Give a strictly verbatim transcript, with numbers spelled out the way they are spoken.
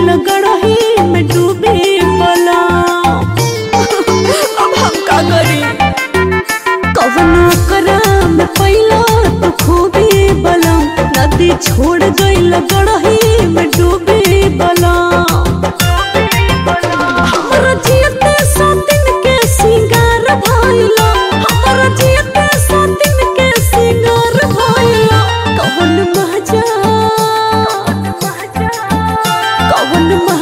गइल गड़ही में डूबे बला। अब हम का करी कवनो करम पहिला तो खूबी बला नदी छोड़ गइल गड़ही में डूबे बला। हमरा जियते सौ दिन के सिंगार भइला हमरा जियते सौ दिन के सिंगार भइला कवन महजा कवन